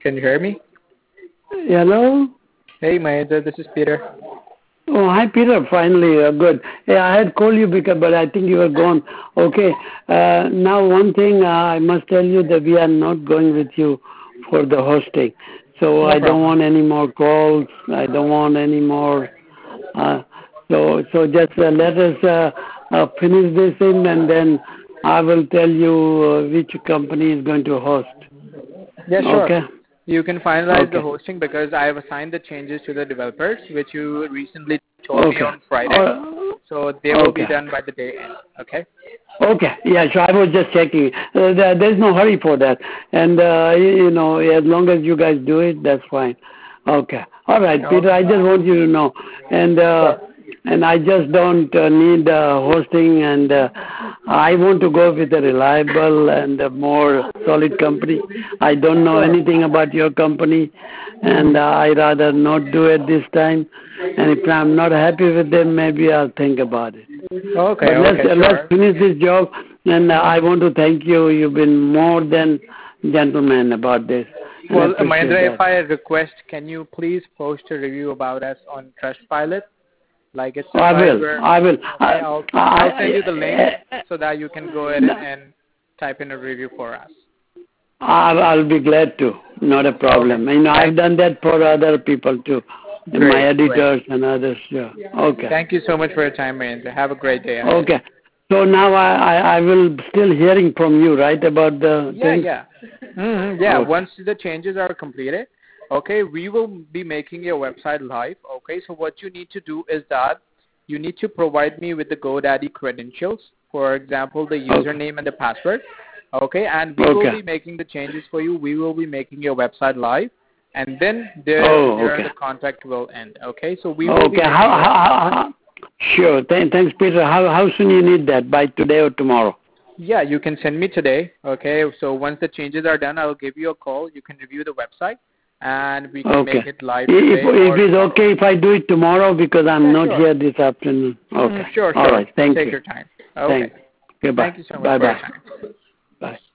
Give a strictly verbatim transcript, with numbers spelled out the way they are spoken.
Can you hear me? Hello? Hey, Mahendra, this is Peter. Oh, hi, Peter. Finally, uh, good. Hey, I had called you because, but I think you were gone. Okay. Uh, now, one thing uh, I must tell you that we are not going with you for the hosting. So No I don't problem. want any more calls. I don't want any more. Uh, so, so just uh, let us uh, uh, finish this in, and then I will tell you uh, which company is going to host. Yeah, sure. Okay. You can finalize the Okay. hosting because I have assigned the changes to the developers, which you recently told me Okay. on Friday. Uh, So they will be okay. done by the day end. Okay? Okay. Yeah, so I was just checking. Uh, there, there's no hurry for that. And, uh, you, you know, as long as you guys do it, that's fine. Okay. All right, No. Peter, I just want you to know. And, uh, Sure. and I just don't uh, need uh, hosting, and uh, I want to go with a reliable and a more solid company. I don't know Sure. anything about your company, and uh, I rather not do it this time. And if I'm not happy with them, maybe I'll think about it. Okay, But let's okay, uh, let's sure. finish this job, and uh, I want to thank you. You've been more than gentleman about this, and I Well, uh, appreciate Mahendra, if that. I request, can you please post a review about us on Trustpilot? Like it's a I site will. where, I will. okay, I, I'll I, I'll send you the link I, so that you can go ahead and, and type in a review for us. I'll, I'll be glad to. Not a Okay. problem. You know, I've Thank done that for other people too, and my Great, great. editors and others. Yeah. Okay. Thank you so much for your time, Mahendra. Have a great day ahead. Okay. So now I, I, I will still hearing from you, right, about the Yeah, things? yeah. Mm-hmm, yeah, Okay. once the changes are completed, okay, we will be making your website live. Okay, so what you need to do is that you need to provide me with the GoDaddy credentials, for example, the username Okay. and the password. Okay, and we will Okay. be making the changes for you. We will be making your website live, and then there, Oh, there okay. the contract will end. Okay, so we will be Okay. How, making your website how, live. how, sure. Thank, thanks, Peter. How, how soon you need that? By today or tomorrow? Yeah, you can send me today. Okay, so once the changes are done, I'll give you a call. You can review the website, and we can Okay. make it live If, today if or it's tomorrow. okay if I do it tomorrow because I'm Yeah, not sure. here this afternoon. Mm, Okay. sure, All sure. right. Thank Take you. your time. Okay. Thanks. Goodbye. Thank you so much for your Bye-bye. time. Bye.